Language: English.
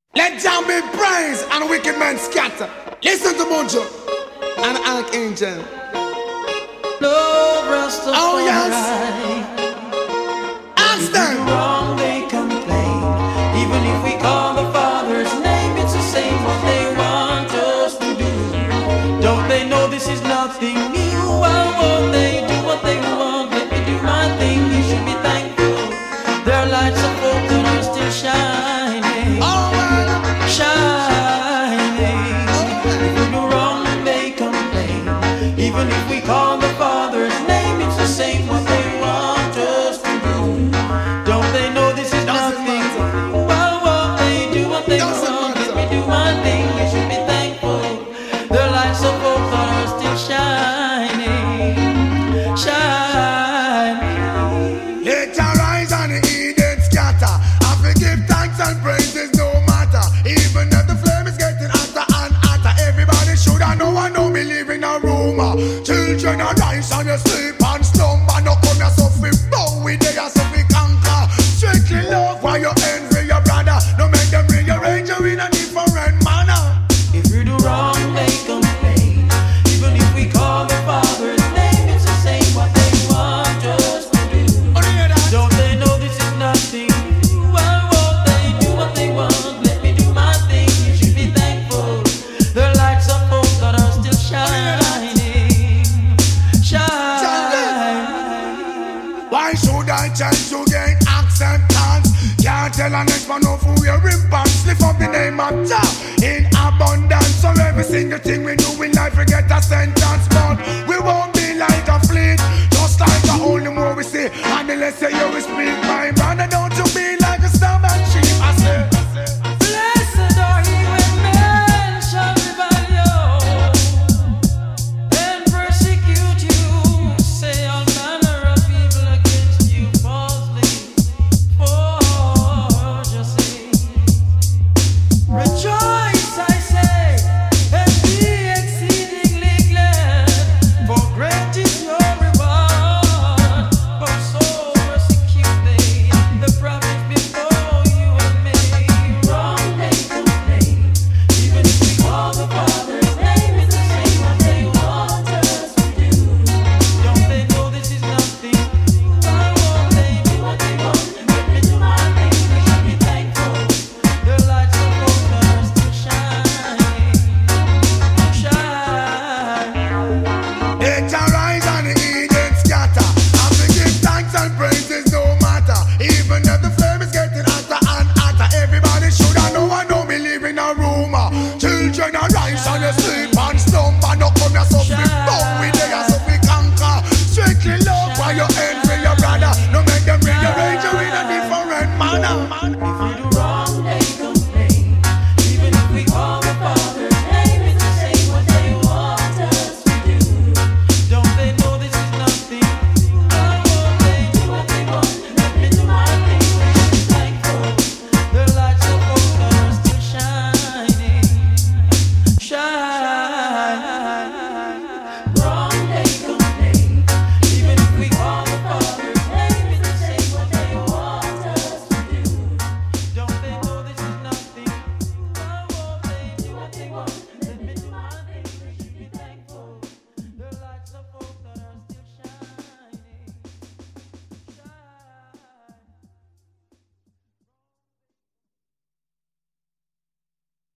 Let down be praise and wicked men scatter. Listen to Mojo and Archangel. Love Rastafari. Oh yes. Ask them. If we do wrong, they complain. Even if we call the Father's name, it's the same what they want us to do. Don't they know this is nothing new? Why won't they do what they want? Let me do my thing. You should be thankful. Their lights of hope that are still shining. Oh well. Shining. If we do wrong, they complain. Even if we call the Father's name, it's the same what they want us to do. Don't they know this is nothing? Why won't they do what they want? Let me do my thing. You should be thankful. The lights of hope are still shining. Shining. Let arise and the Eden scatter. I forgive thanks and praises no matter. Even if the flame is getting hotter and hotter, everybody should I know believe in a rumor. Children arise and you sleep and slumber. No come here so we bow with they so we conquer. Strictly love while you envy your brother. No make them rearrange you in a different manner. If we do wrong, they complain. Even if we call the Father's name, it's the same what they want us to do. Don't they know this is nothing? Why won't they do what they want? Let me do my thing. You should be thankful. The lights of hope that are still shining. Shining. Why should I change to gain acceptance? Can't tell an next man of who we're in pants. Lift up the name of Jah in abundance. So every single thing we do in life we get a sentence.